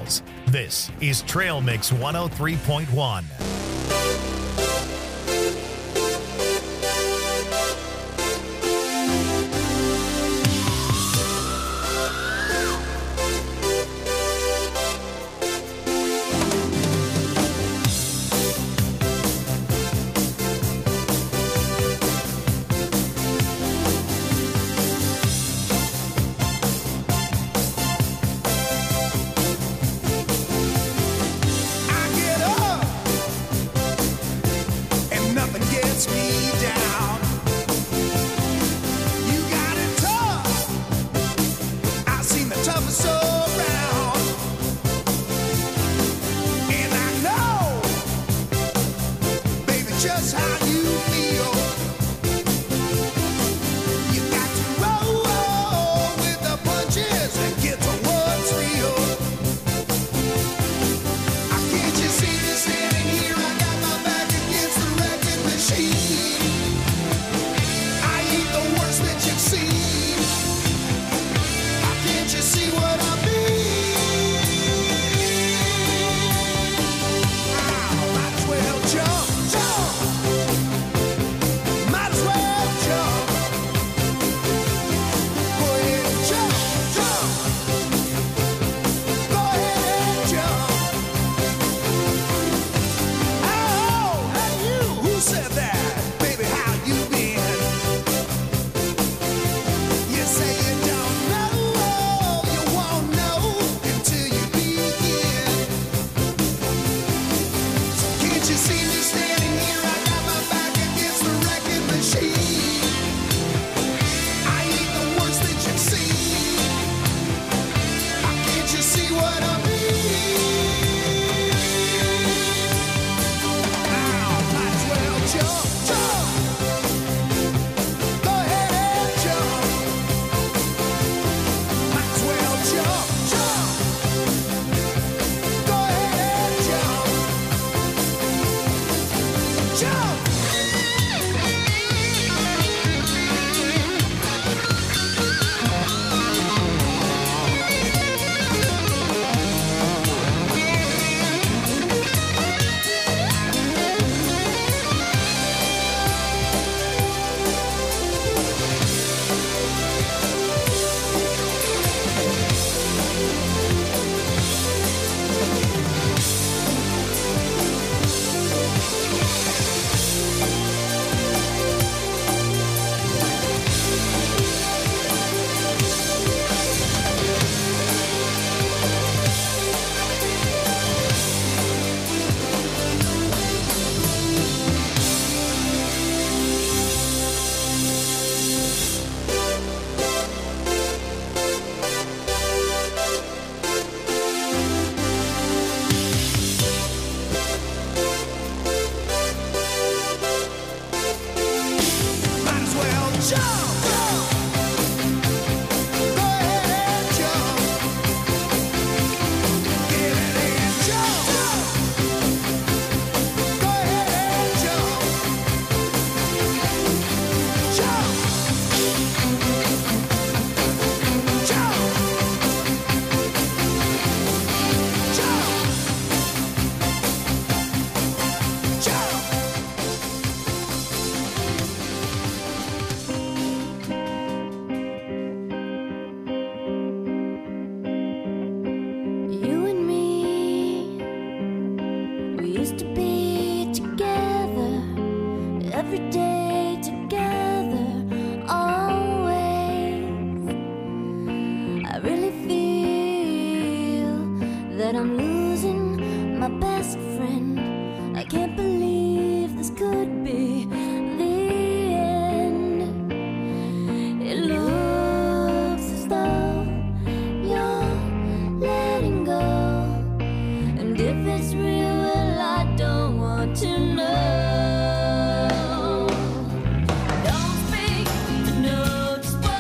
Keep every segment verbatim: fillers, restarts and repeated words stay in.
Trails. This is Trail Mix one oh three point one.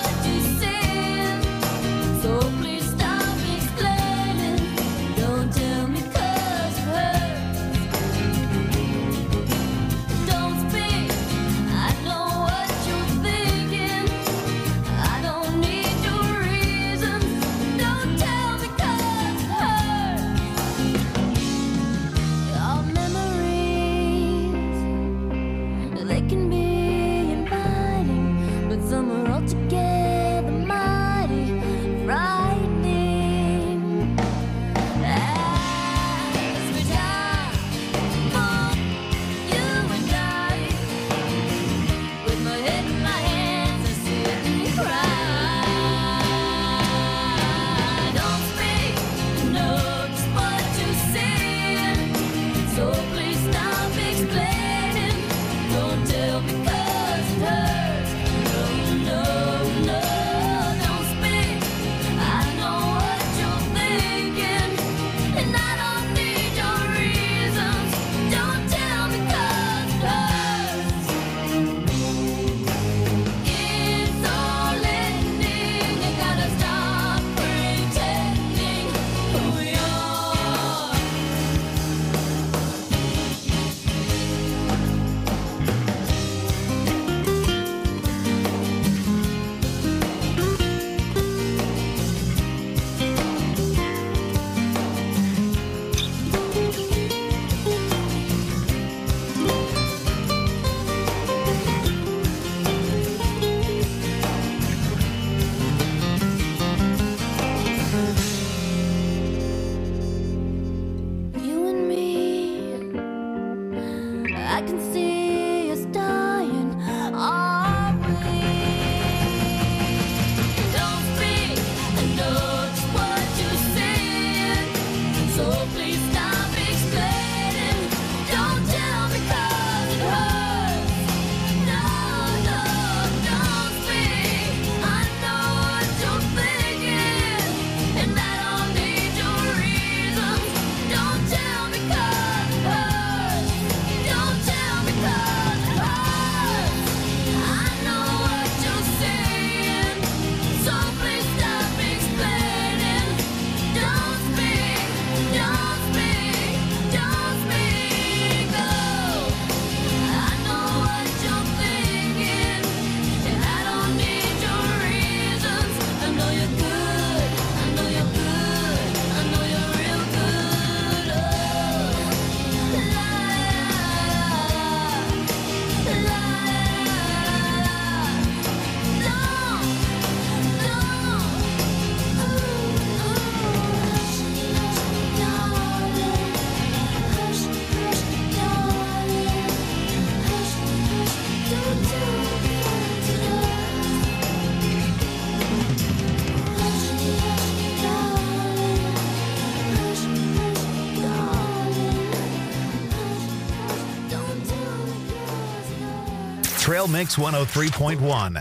Don't tell Trail Mix one oh three point one.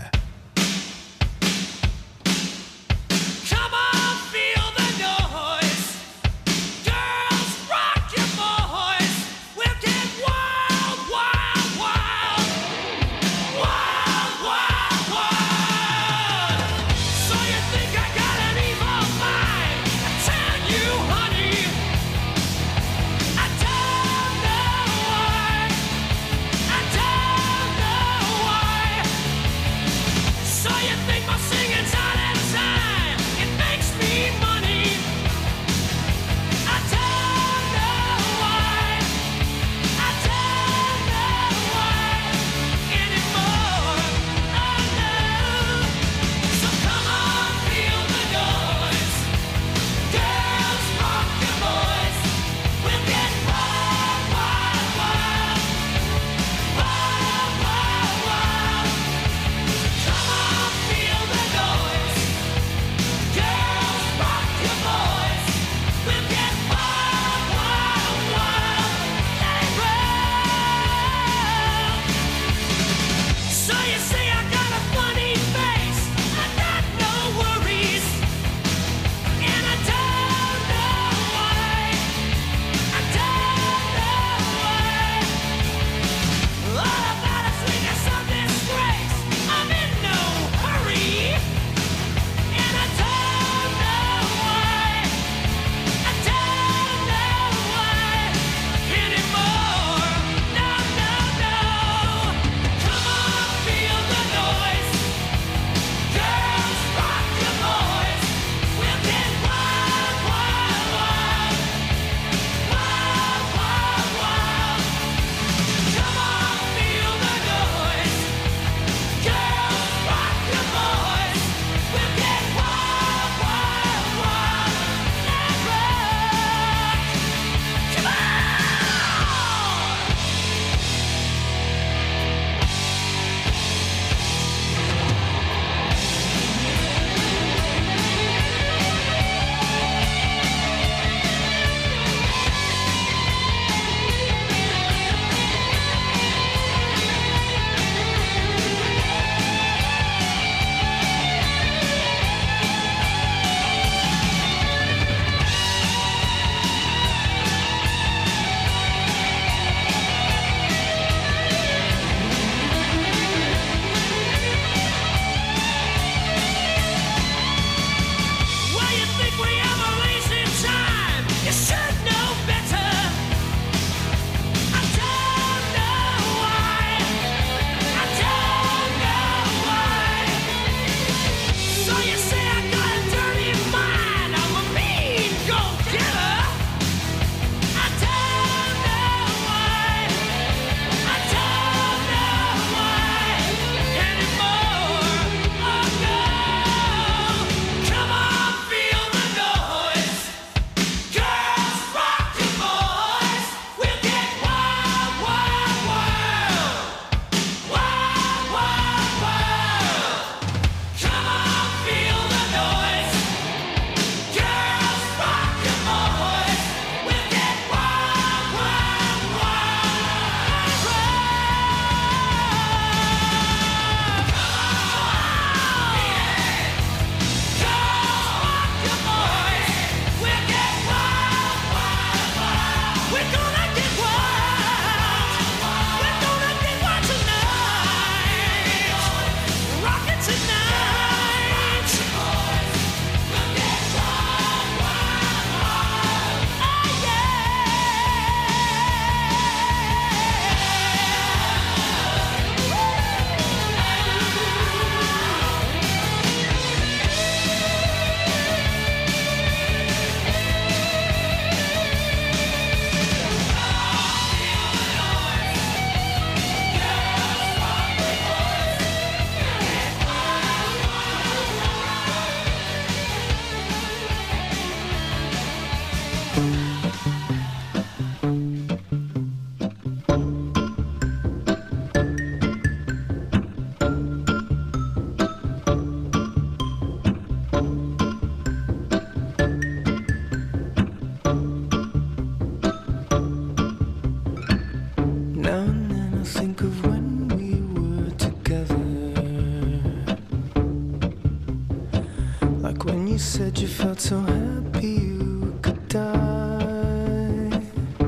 felt so happy you could die.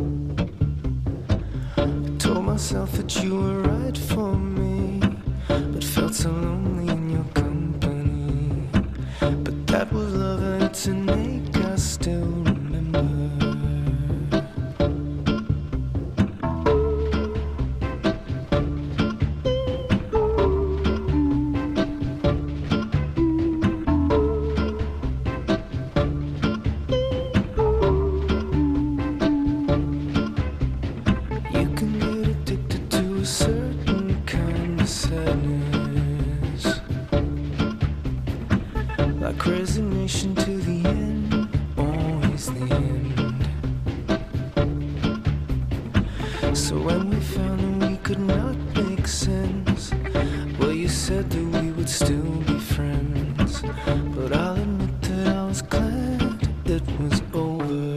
I told myself that you were right for me, but felt so lonely in your company. But that was love and it's an ache I still remember. Resignation to the end, always the end. So when we found that we could not make sense, well, you said that we would still be friends. But I'll admit that I was glad it was over.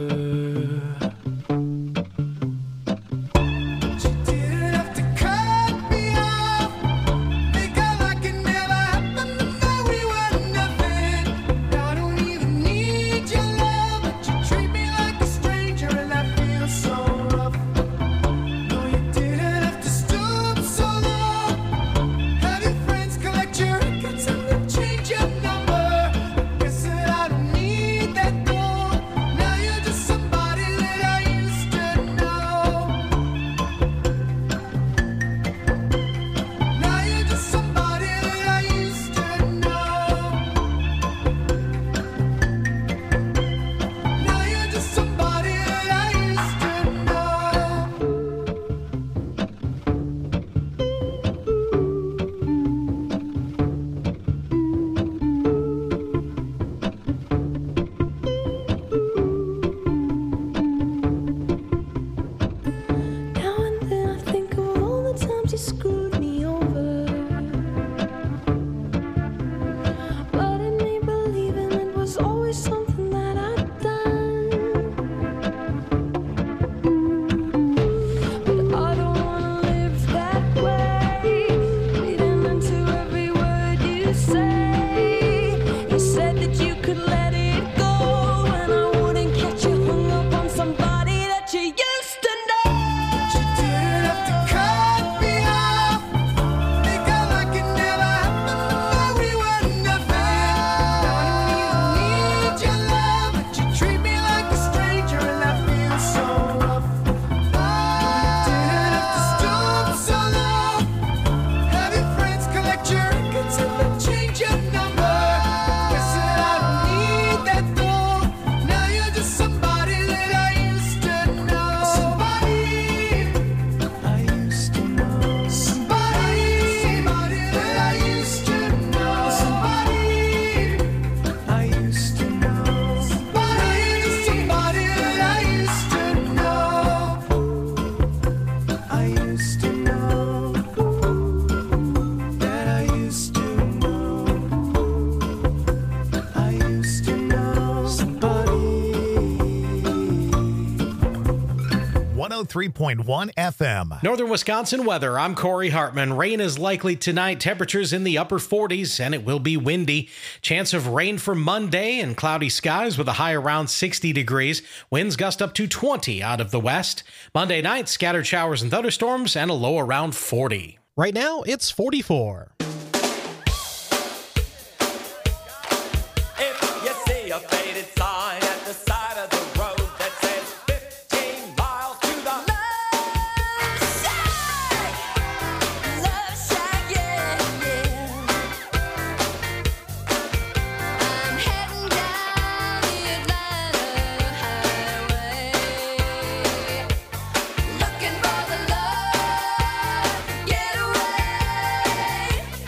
one oh three point one F M. Northern Wisconsin weather. I'm Corey Hartman. Rain is likely tonight. Temperatures in the upper forties, and it will be windy. Chance of rain for Monday and cloudy skies with a high around sixty degrees. Winds gust up to twenty out of the west. Monday night, scattered showers and thunderstorms and a low around forty. Right now, it's forty-four. If you see a faded sign at the side of the road that says fifteen miles to the Love Shack, Love Shack, yeah, yeah. I'm heading down the Atlanta highway, looking for the love getaway.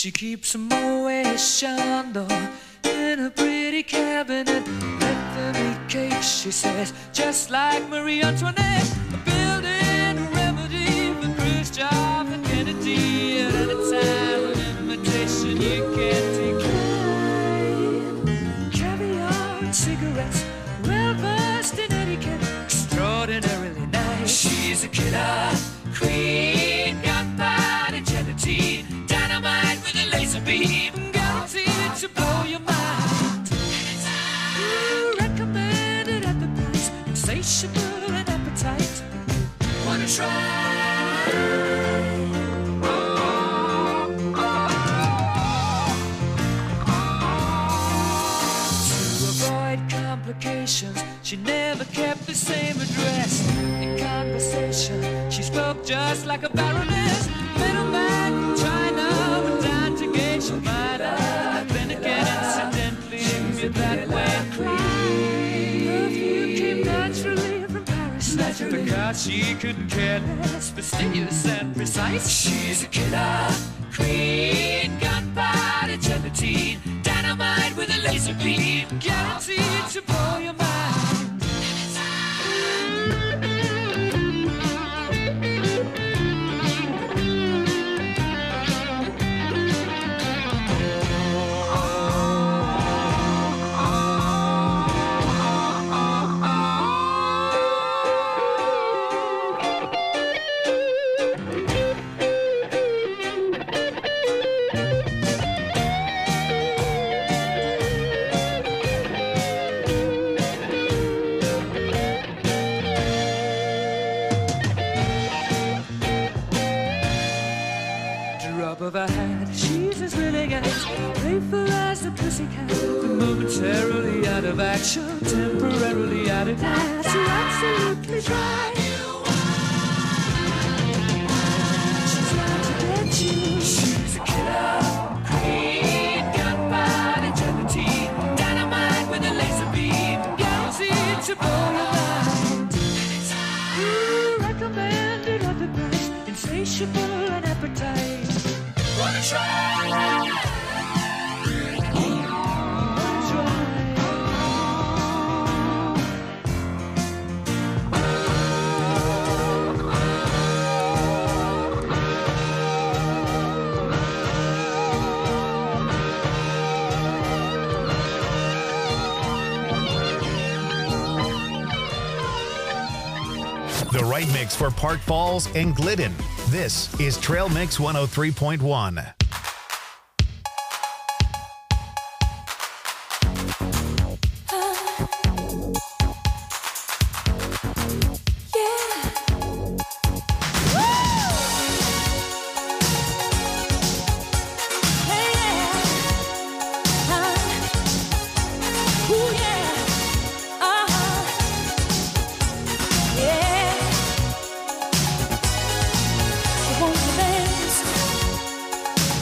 She keeps a Moet Chandon in a pretty cabinet. Let them eat cake, she says, just like Marie Antoinette. Building a remedy for Khrushchev and Kennedy. At any time, an invitation you can't decline. Caviar and cigarettes, well versed in etiquette, extraordinarily nice. She's a killer queen, gunpowder gelatine, dynamite with a laser beam, guaranteed to blow your mind. Ooh, recommended at the price, insatiable and appetite. Wanna try? To avoid complications, she never kept the same address. In conversation, she spoke just like a baroness. Middleman from China went down to gauge your might have been again incidentally you that way. Perfume came naturally from Paris, naturally, because she couldn't care less, fastidious and precise. She's a killer queen, gunpowder gelatine, dynamite with a laser beam, guaranteed to blow your mind. Of a hat, she's as willing as playful as the pussycat, but momentarily out of action, temporarily out of gas. You're absolutely dry. She's out to get you. She's a killer queen, gunpowder gelatine, dynamite with a laser beam, guaranteed to blow your mind. Ooh, recommended at the price, insatiable and appetite. Wanna try? Wanna try? The right mix for Park Falls and Glidden. This is Trail Mix one oh three point one. Won't you dance?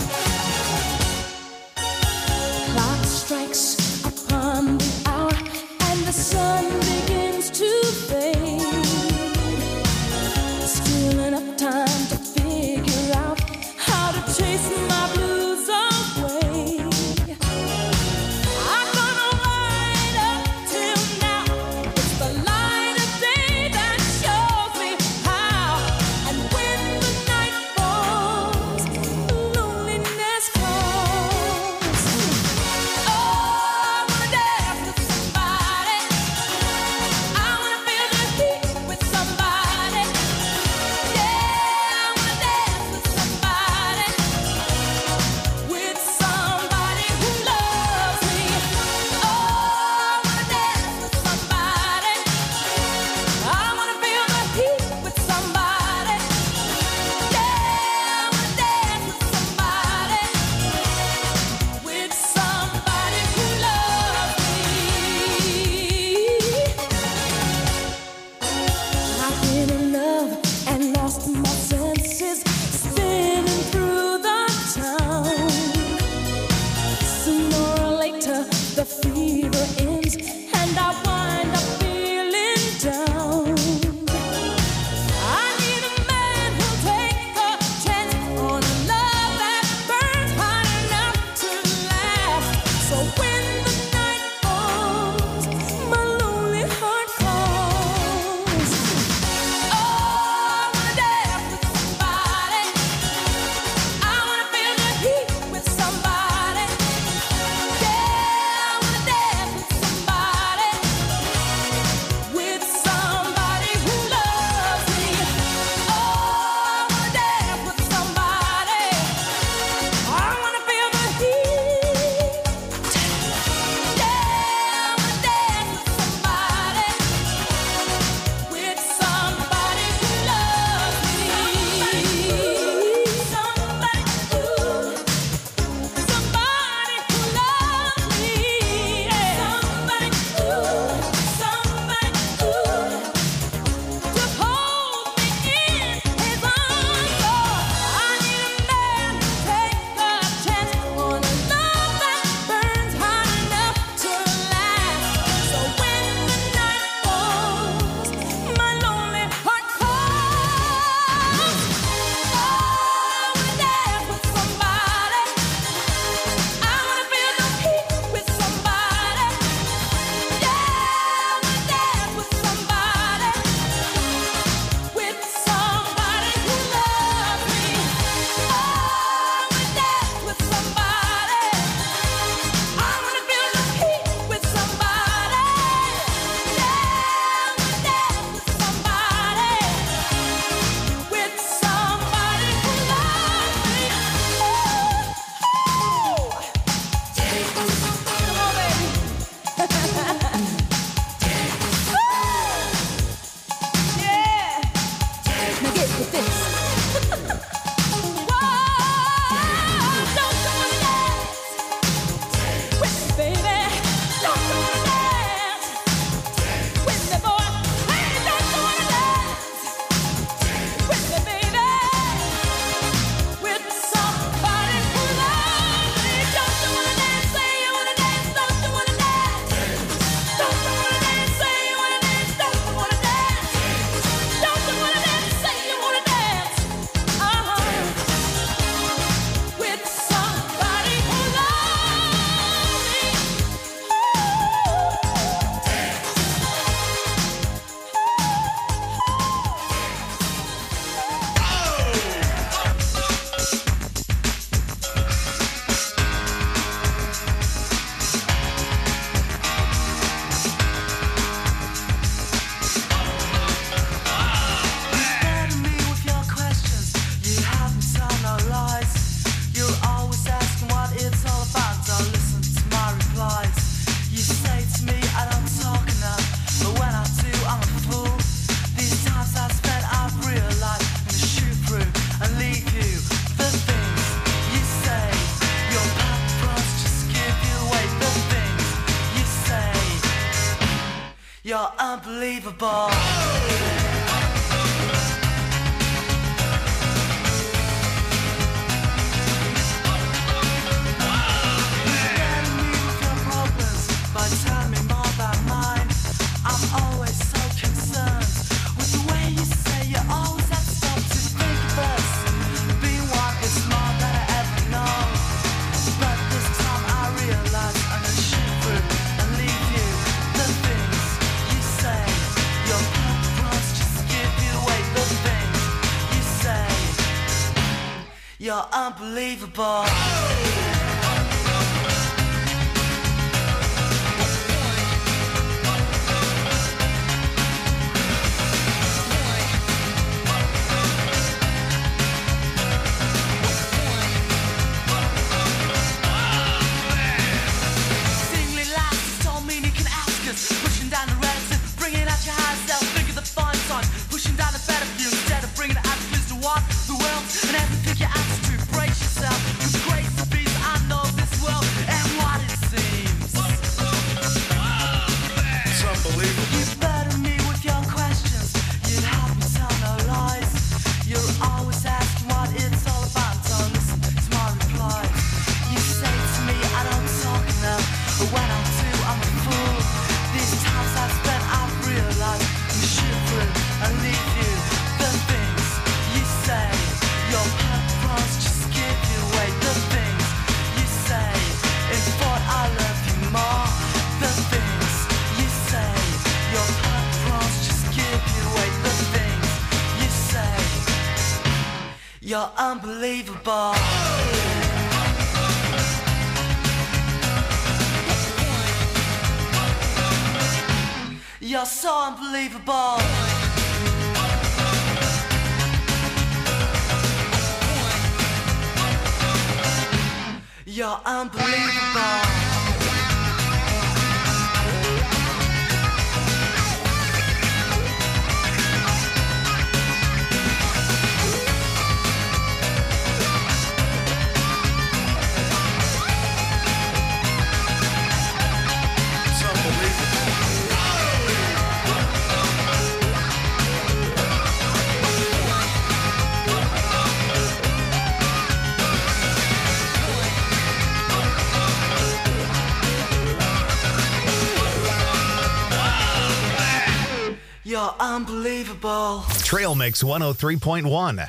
unbelievable. But tell me more about mine. I'm always so concerned with the way you say you always have to stop to think of us. Being one is more than I ever know. But this time I realize I'm gonna shoot through and leave you. The things you say, your purpose just give you away. The things you say, you're unbelievable. Pushing down the relative, bringing out your higher self. Think of the fun song, pushing down the better view instead of bringing it out to the what, the world, and everything you have to brace yourself. With grace and peace, I know this world and what it seems. It's unbelievable. You burden me with your questions. You help me tell no lies. You're always asking what it's all about. Don't listen to my replies. You say to me, I don't talk enough, but when I do, I'm a fool. These times I've spent, I've realized I'm shivering and leave you. The things you say, your purpose just give you away. The things you say, it's what I love you more. The things you say, your purpose just give you away. The things you say, you're unbelievable. You're so unbelievable. You're unbelievable. It's unbelievable. You're unbelievable. Trail Mix one oh three point one.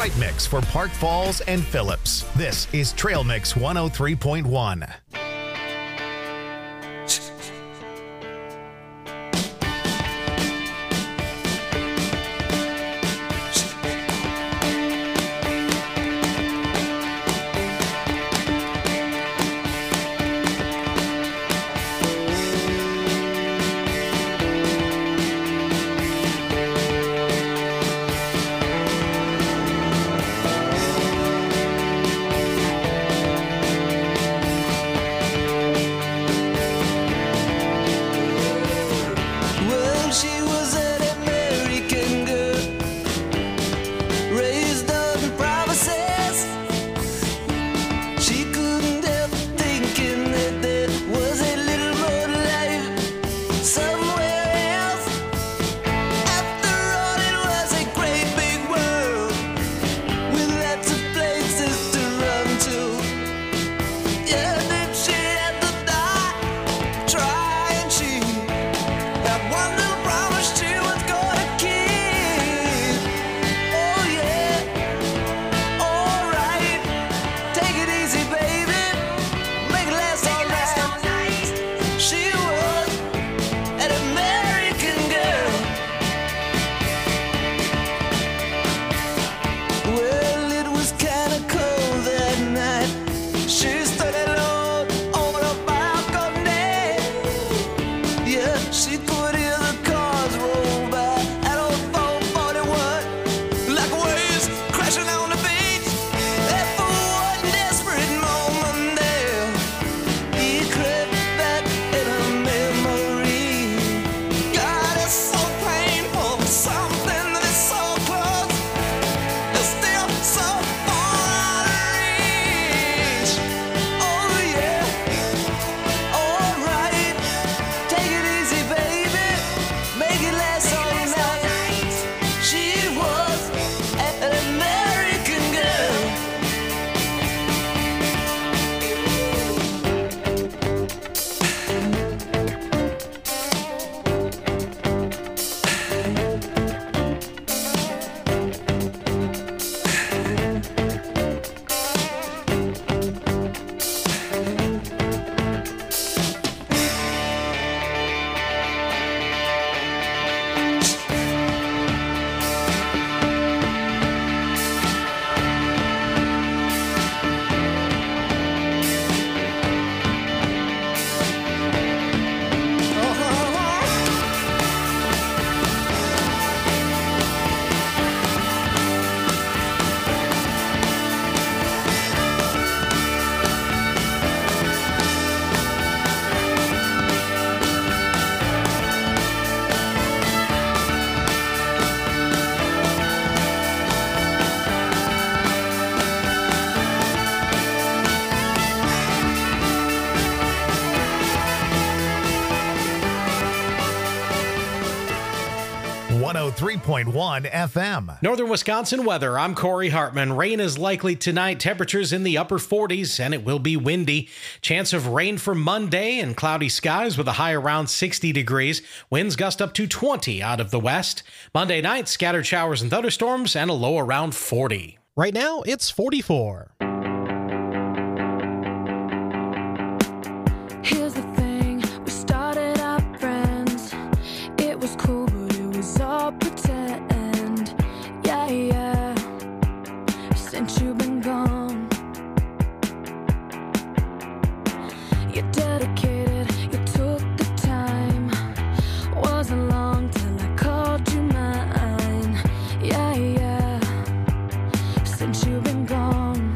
Detroit mix for Park Falls and Phillips. This is Trail Mix one oh three point one. Well, she was an American girl, raised on promises. She couldn't help thinking that there was a little more life somewhere else. After all, it was a great big world with lots of places to run to. Yeah, then she had to die trying. She that one little promise she was gonna keep. Oh yeah, alright. Take it easy, baby. Make it last all night. She was an American girl. Well, it was kinda cold that night. She stood alone on a balcony. Yeah, she could hear the cars roll by at old four forty-one, like waves crashing on the beach. And for one desperate moment there, he crept back in her memory. God, it's so painful, something that is so close, is still so far out of reach. Oh yeah, alright. Take it easy, baby. Make it last all night. She was an American girl. one oh three point one F M. Northern Wisconsin weather. I'm Corey Hartman. Rain is likely tonight. Temperatures in the upper forties, and it will be windy. Chance of rain for Monday and cloudy skies with a high around sixty degrees. Winds gust up to twenty out of the west. Monday night, scattered showers and thunderstorms and a low around forty. Right now, it's forty-four. Here's the thing, we started out friends. It was cool, but it was all pretend. Yeah, yeah. Since you've been gone, you're dedicated, you took the time. Wasn't long till I called you mine. Yeah, yeah. Since you've been gone,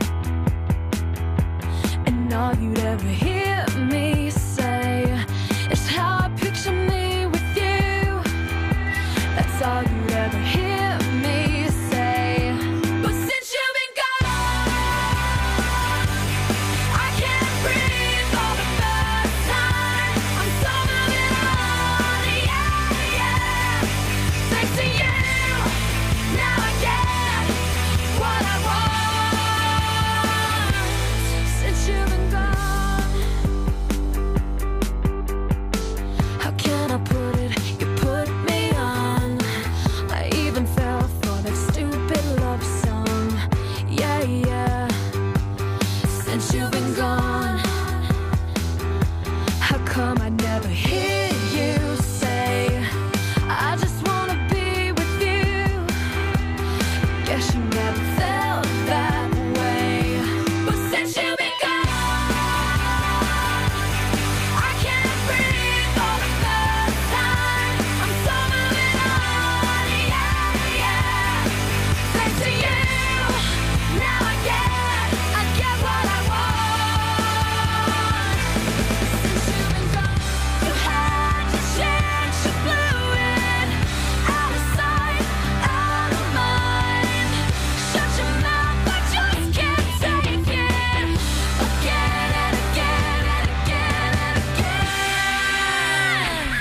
and all you'd ever hear me say is how I picture me with you. That's all you'd ever hear me say. But since you've been gone, I can't breathe for the first time. I'm so moving on, yeah, yeah. Thanks to you, now I get what I want. Since you've been gone, since you've been gone. How come I never hear you say, I just wanna be with you? Guess you never felt that way. But since you've been gone, I can't breathe for the first time. I'm so moving on, yeah, yeah. Thanks to you, now I get, I get what I want. Since you've been gone, you had your chance, you blew it. Out of sight, out of mind. Shut your mouth, I just can't take it. Again and again and again and again.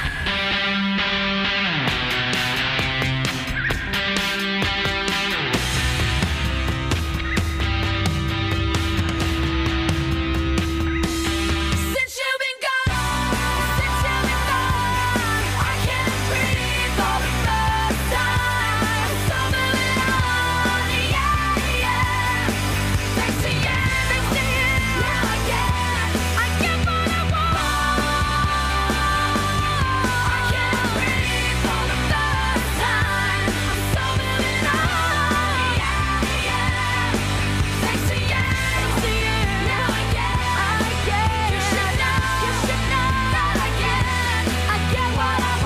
Since you've been gone, since you've been gone, I can't breathe for the first time. I'm so moving on, yeah, yeah. Thanks to you, thanks to you, now I get, I get what I want. I can't breathe for the first time. I'm so moving on, yeah, yeah. Thanks to you, thanks to you, now I get, I get. You should know, you should know that I get, I get what I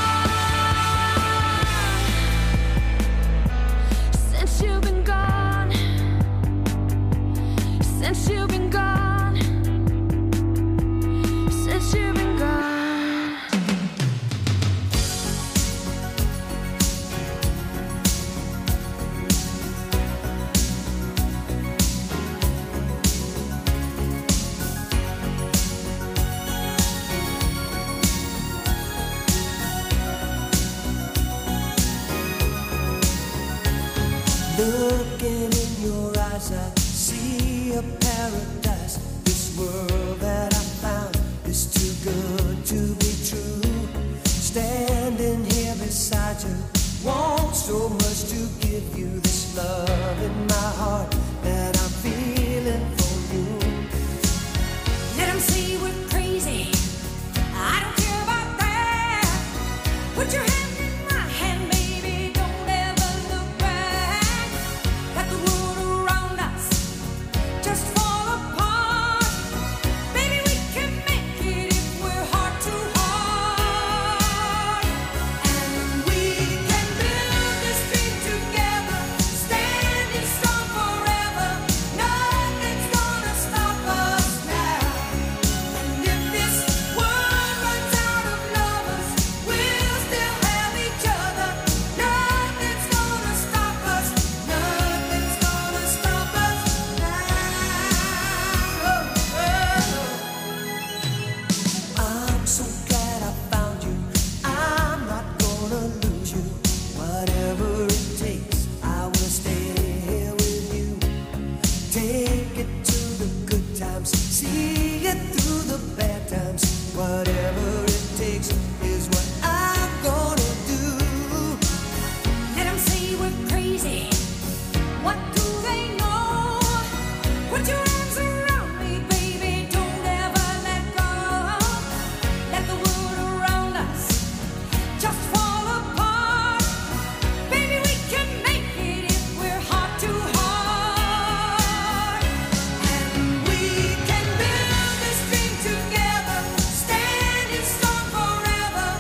want. Since you've been gone, since you've been gone, since you've been gone. Looking in your eyes, I see a paradise. This world that I found is too good to be true. Standing here beside you, want so much to give you this love in my heart that I'm feeling for you. Let 'em say we're crazy. I don't care about that. Put your hand in my hand, baby. Don't ever look back. Let the world around us just fall apart. Baby, we can make it if we're heart to heart. And we can build this dream together, standing strong forever. Nothing's gonna stop us now. And if this world runs out of lovers, we'll still have each other. Nothing's gonna stop us. Nothing's gonna stop us now. I'm so glad I found you. I'm not gonna lose you. Whatever it takes, I will stay here with you. Take it to the good times, see it through the bad times. Whatever it takes is what I'm gonna do. Let 'em say we're crazy. What do they know? Put your arms around me, baby. Don't ever let go. Let the world around us just fall apart. Baby, we can make it if we're heart to heart. And we can build this dream together, standing strong forever.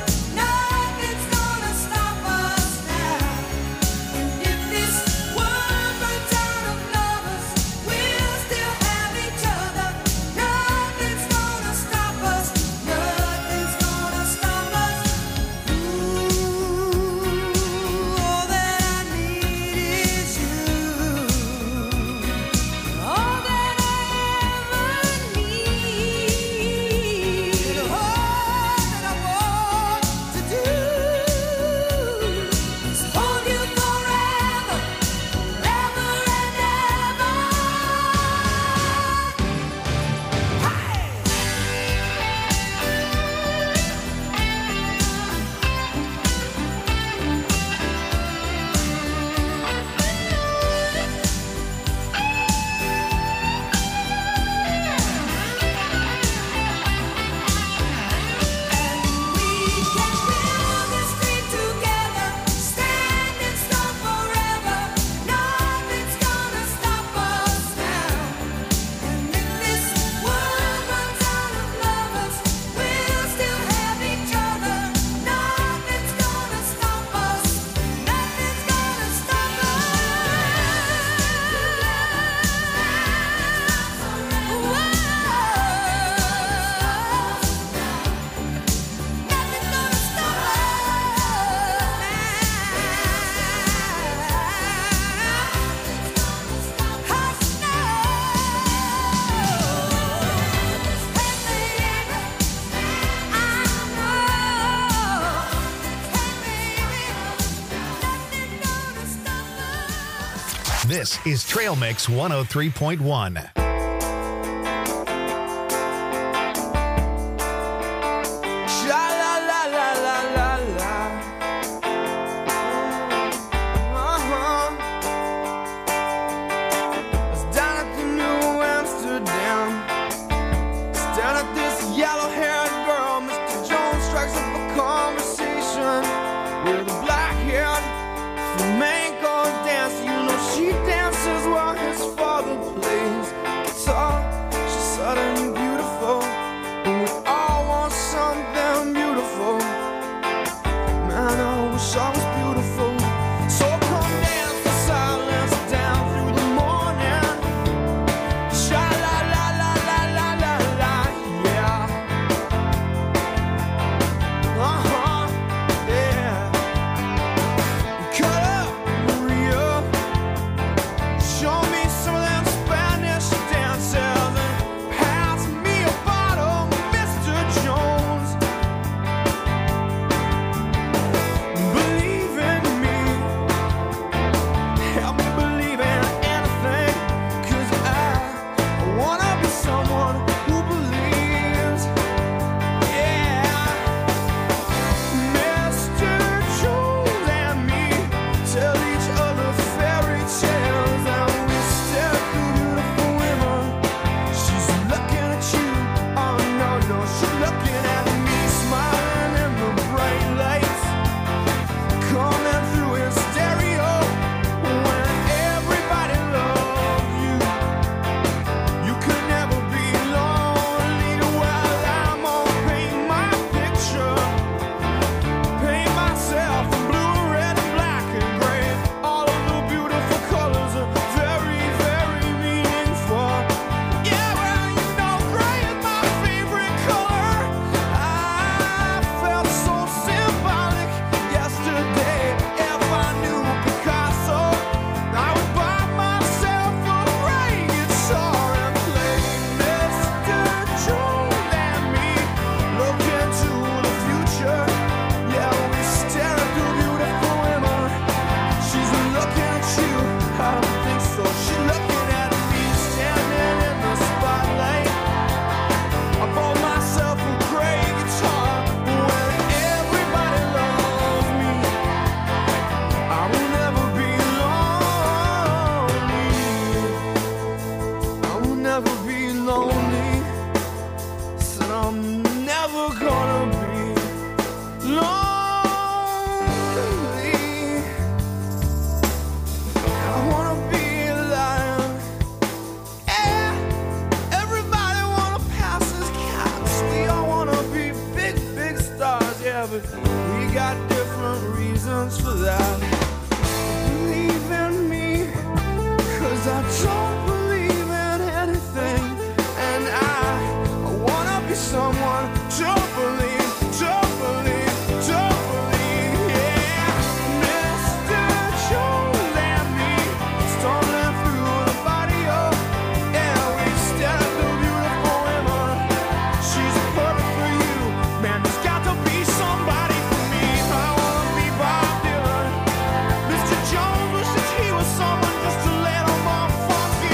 This is Trail Mix one oh three point one.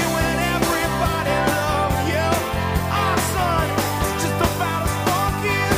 Just about as funky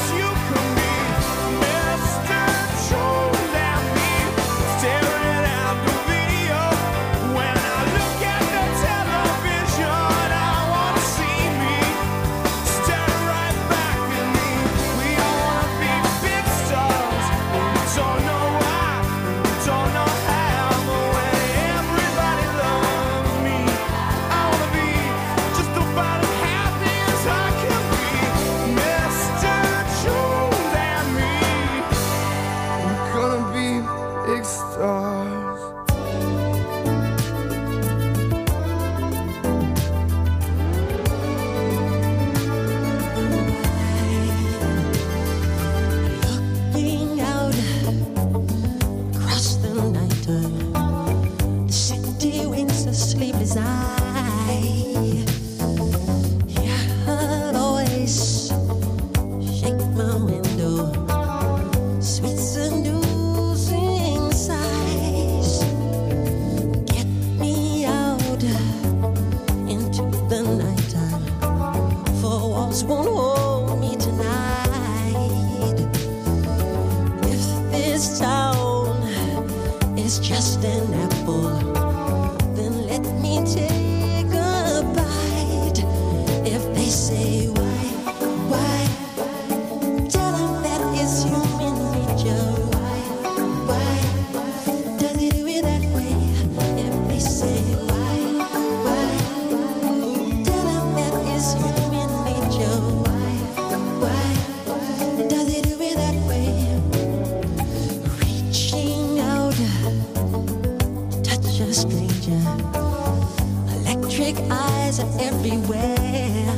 arms won't hold me tonight. If this town is just an apple, then let me take a bite. If they say why, why, tell them that it's human nature. Why, why, does it do it that way? If they say why, why, tell them that it's human nature. Why, why, does it do it that way? Reaching out, touch a stranger. Electric eyes are everywhere.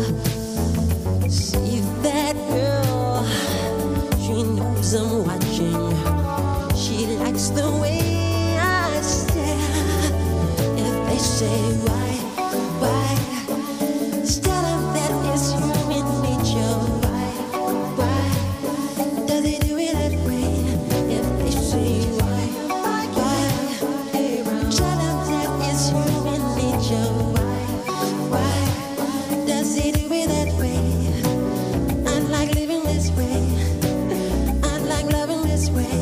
See that girl, she knows I'm watching. She likes the way I stare. If they say why, why, tell them that it's human nature. Why, why, does it do it that way? If they say why, why, tell them that it's human nature. Why, why, does it do it that way? I like living this way. I like loving this way.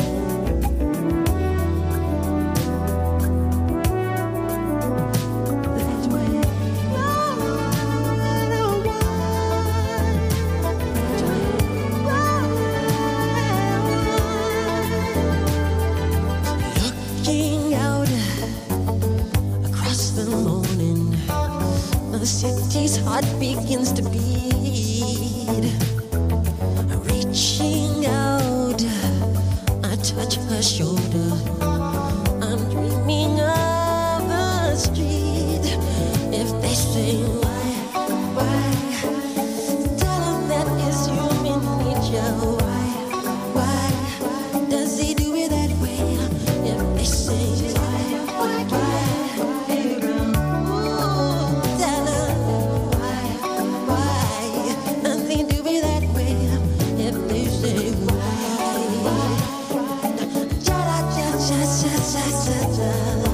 That way. Looking out across the morning, the city's heart begins to beat. Reaching out, I touch her shoulder. I'm dreaming of the street. If they say why, why, tell them that it's human nature. Why, why, does he do it that way? If they say why, why, ooh, tell them why, why, does he do it that way? If they say why, cha cha cha cha cha cha cha,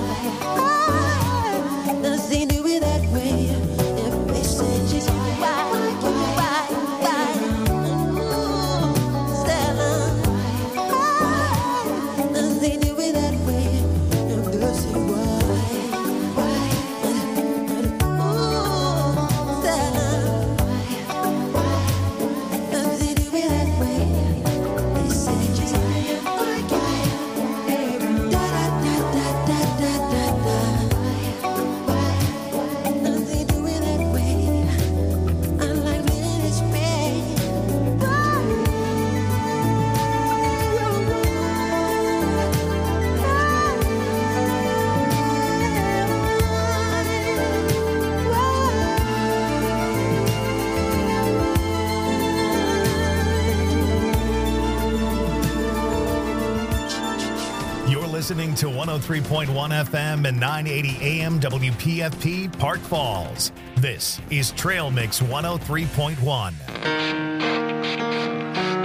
does he do it that way? If they say why, why, why, ooh, tell them why, does he do it that way? If they say why, why, ooh, tell them why, does he do it that way? They say why, da da da da da da da da. Why does he do it that way? I like living this way. You're listening to one oh three point one F M and nine eighty A M W P F P Park Falls. This is Trail Mix one oh three point one.